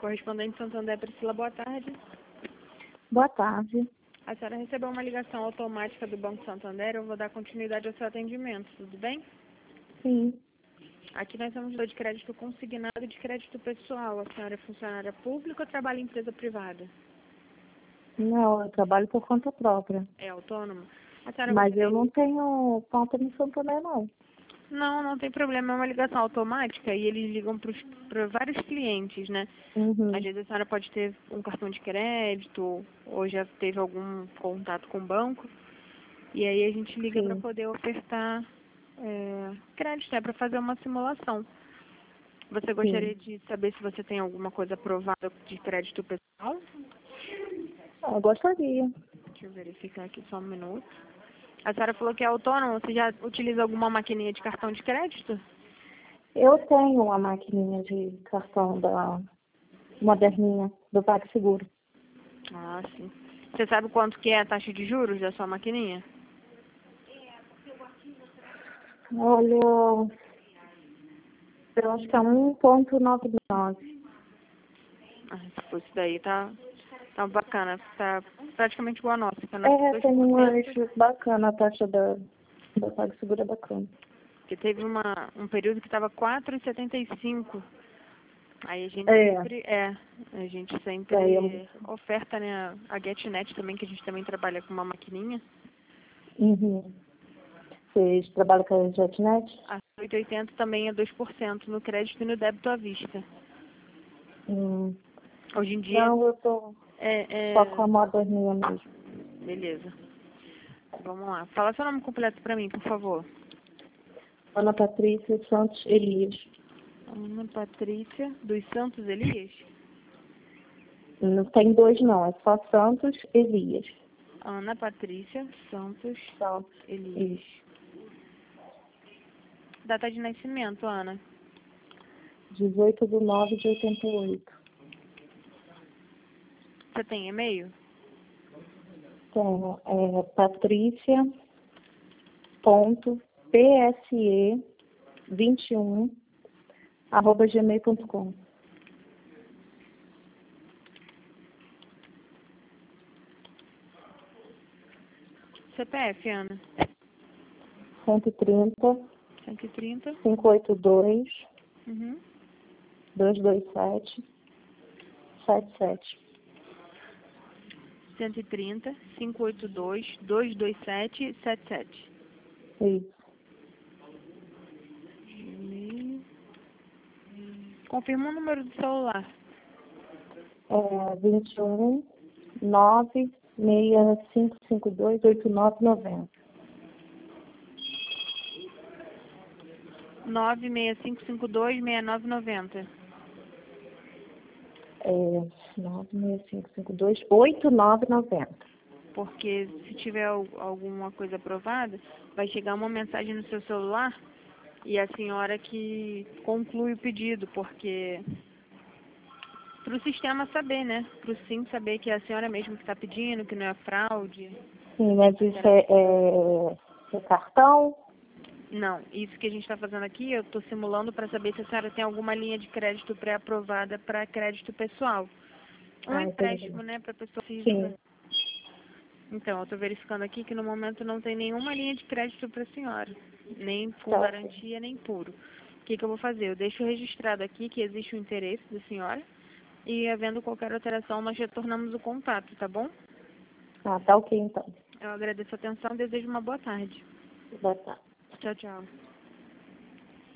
Correspondente Santander, Priscila, boa tarde. Boa tarde. A senhora recebeu uma ligação automática do Banco Santander, eu vou dar continuidade ao seu atendimento, tudo bem? Sim. Aqui nós somos de crédito consignado e de crédito pessoal. A senhora é funcionária pública ou trabalha em empresa privada? Não, eu trabalho por conta própria. É autônoma? A senhora Mas gostaria... eu não tenho conta no Santander, não. Não, não tem problema, é uma ligação automática e eles ligam para vários clientes, né? Uhum. Às vezes a senhora pode ter um cartão de crédito ou já teve algum contato com o banco e aí a gente liga para Sim. poder ofertar crédito, para fazer uma simulação. Você gostaria Sim. de saber se você tem alguma coisa aprovada de crédito pessoal? Eu gostaria. Deixa eu verificar aqui só um minuto. A senhora falou que é autônoma, você já utiliza alguma maquininha de cartão de crédito? Eu tenho uma maquininha de cartão da moderninha, do PagSeguro. Ah, sim. Você sabe quanto que é a taxa de juros da sua maquininha? Olha, eu acho que é 1,99. Ah, se fosse daí, tá bacana. Tá praticamente igual a nossa. Tá Tem uma 2%, bacana, a taxa da PagSeguro é bacana. porque teve um período que estava 4,75. Aí a gente Daí eu... sempre oferta, né, a GetNet também, que a gente também trabalha com uma maquininha. Uhum. Vocês trabalham com a JetNet? A 880 também é 2% no crédito e no débito à vista. Hoje em dia, Não, eu tô só com a moderninha mesmo. beleza. Vamos lá. Fala seu nome completo pra mim, por favor. Ana Patrícia Santos Elias. Ana Patrícia dos Santos Elias? Não tem dois não, é só Santos Elias. Ana Patrícia Santos Santos Elias. Data de nascimento, Ana? 18/9/88. Você tem e-mail? Tenho patrícia.pse21@gmail.com. CPF, Ana? 130 130. 582 Uhum. 227 77. 130 582 227 77. Isso. Gmail. Confirma o número do celular. 21 96552 8990. 965526990. 96552 8990. Porque se tiver alguma coisa aprovada, vai chegar uma mensagem no seu celular e a senhora que conclui o pedido, porque para o sistema saber, né? Para o SIM saber que é a senhora mesmo que está pedindo, que não é fraude. Sim, mas isso é cartão? Não, isso que a gente está fazendo aqui, eu estou simulando para saber se a senhora tem alguma linha de crédito pré-aprovada para crédito pessoal. Um empréstimo, Entendi. né, para pessoa física. Sim. Então, eu estou verificando aqui que no momento não tem nenhuma linha de crédito para a senhora, nem com Tá, ok. garantia, nem puro. O que eu vou fazer? Eu deixo registrado aqui que existe o interesse da senhora e, havendo qualquer alteração, nós retornamos o contato, tá bom? Tá ok então. Eu agradeço a atenção e desejo uma boa tarde. Boa tarde. Tchau, tchau.